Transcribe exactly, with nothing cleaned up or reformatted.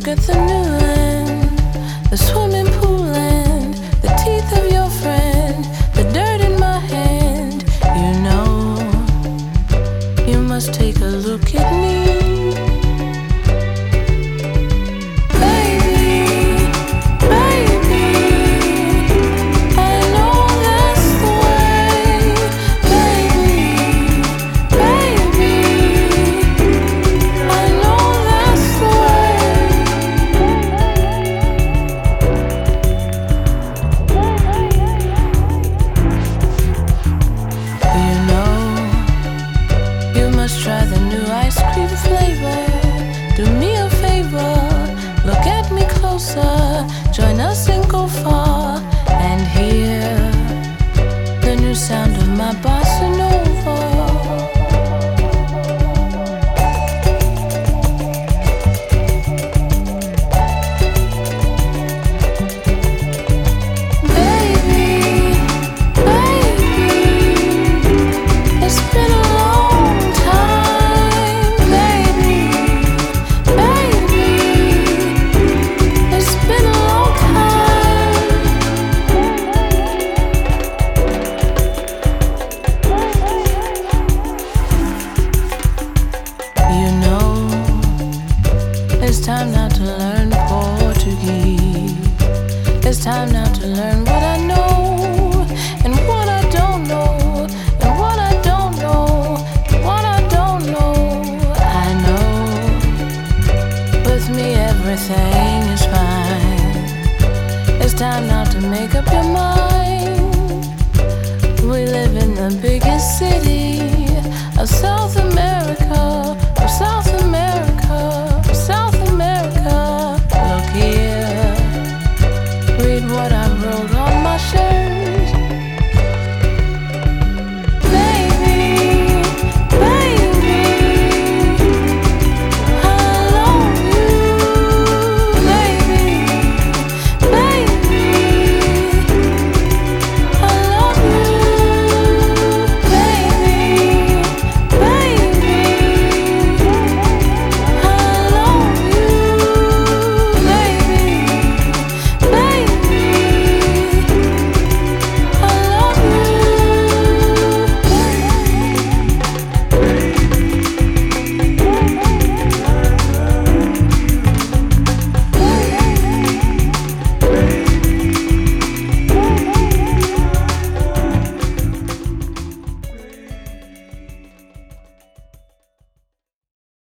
at the new land, the swimming pool and the teeth of your friend, the dirt in my hand. You know, you must take a look at me. Try the new ice cream flavor. Do me a favor, look at me closer. Join us and go far and hear the new sound of my bossa nova. It's time now to learn Portuguese. It's time now to learn what I know and what I don't know, and what I don't know, and what I don't know. I know with me everything is fine. It's time now to make up your mind. We live in the biggest city of South America.